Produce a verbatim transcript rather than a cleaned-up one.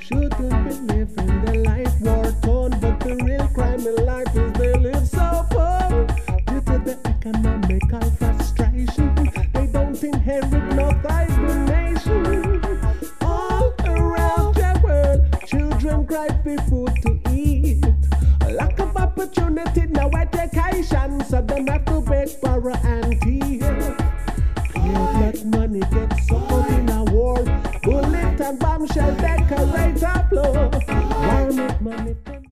shouldn't be living their life war torn, but the real crime in life is they live so poor. Due to the economical frustration, they don't inherit no thriving nation. All around the world, children cry for food to eat. Lack of opportunity, no education, so them have to beg, borrow, and tear. Blood money gets sucked in a war. Bullet and bombshell decorate a floor. War make money.